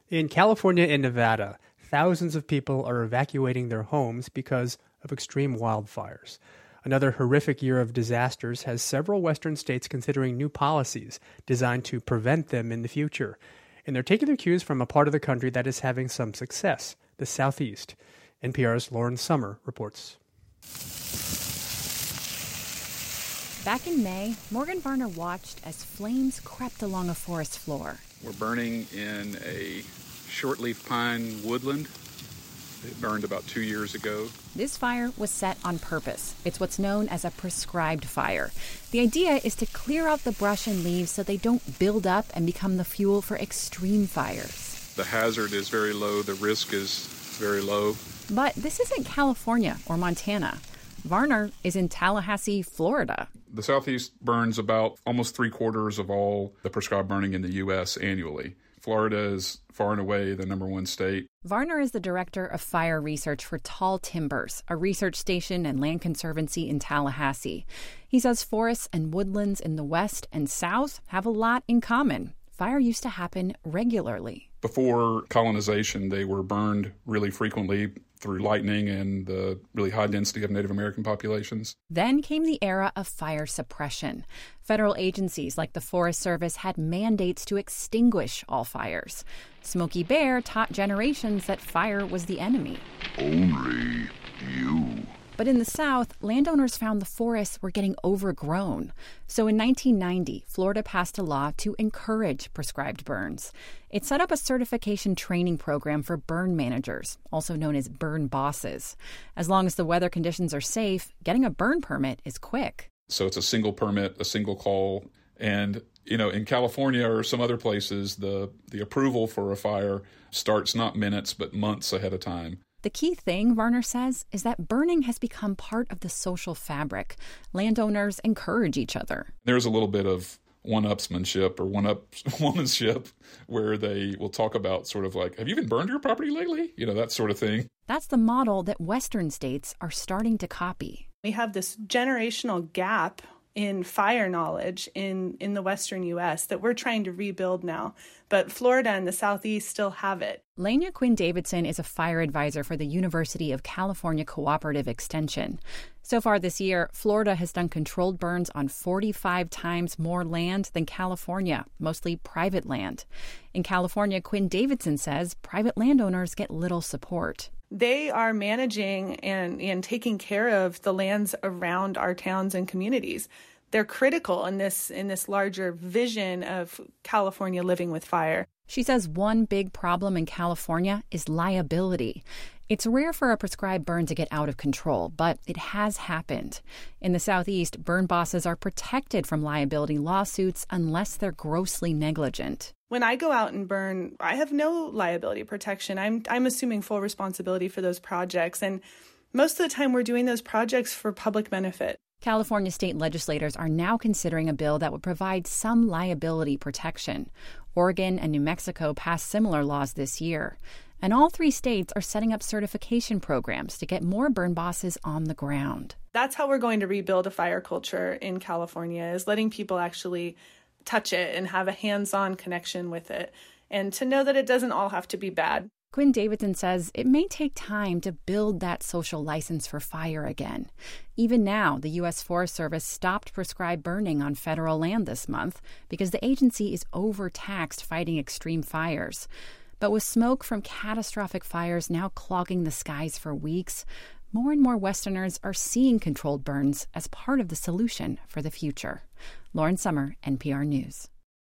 In California and Nevada, thousands of people are evacuating their homes because of extreme wildfires. Another horrific year of disasters has several western states considering new policies designed to prevent them in the future. And they're taking their cues from a part of the country that is having some success, the Southeast. NPR's Lauren Sommer reports. Back in May, Morgan Varner watched as flames crept along a forest floor. We're burning in a shortleaf pine woodland. It burned about 2 years ago. This fire was set on purpose. It's what's known as a prescribed fire. The idea is to clear out the brush and leaves so they don't build up and become the fuel for extreme fires. The hazard is very low. The risk is very low. But this isn't California or Montana. Varner is in Tallahassee, Florida. The Southeast burns about almost 3/4 of all the prescribed burning in the U.S. annually. Florida is far and away the number one state. Varner is the director of fire research for Tall Timbers, a research station and land conservancy in Tallahassee. He says forests and woodlands in the west and south have a lot in common. Fire used to happen regularly. Before colonization, they were burned really frequently through lightning and the really high density of Native American populations. Then came the era of fire suppression. Federal agencies like the Forest Service had mandates to extinguish all fires. Smokey Bear taught generations that fire was the enemy. Only you. But in the South, landowners found the forests were getting overgrown. So in 1990, Florida passed a law to encourage prescribed burns. It set up a certification training program for burn managers, also known as burn bosses. As long as the weather conditions are safe, getting a burn permit is quick. So it's a single permit, a single call. And, in California or some other places, the approval for a fire starts not minutes, but months ahead of time. The key thing, Varner says, is that burning has become part of the social fabric. Landowners encourage each other. There's a little bit of one-upsmanship or one-up-womanship where they will talk about sort of like, have you even burned your property lately? That sort of thing. That's the model that Western states are starting to copy. We have this generational gap in fire knowledge in the Western U.S. that we're trying to rebuild now. But Florida and the Southeast still have it. Lania Quinn Davidson is a fire advisor for the University of California Cooperative Extension. So far this year, Florida has done controlled burns on 45 times more land than California, mostly private land. In California, Quinn Davidson says private landowners get little support. They are managing and taking care of the lands around our towns and communities. They're critical in this larger vision of California living with fire. She says one big problem in California is liability. It's rare for a prescribed burn to get out of control, but it has happened. In the Southeast, burn bosses are protected from liability lawsuits unless they're grossly negligent. When I go out and burn, I have no liability protection. I'm assuming full responsibility for those projects. And most of the time, we're doing those projects for public benefit. California state legislators are now considering a bill that would provide some liability protection. Oregon and New Mexico passed similar laws this year. And all three states are setting up certification programs to get more burn bosses on the ground. That's how we're going to rebuild a fire culture in California, is letting people actually touch it and have a hands-on connection with it, and to know that it doesn't all have to be bad. Quinn Davidson says it may take time to build that social license for fire again. Even now, the U.S. Forest Service stopped prescribed burning on federal land this month because the agency is overtaxed fighting extreme fires. But with smoke from catastrophic fires now clogging the skies for weeks, more and more Westerners are seeing controlled burns as part of the solution for the future. Lauren Sommer, NPR News.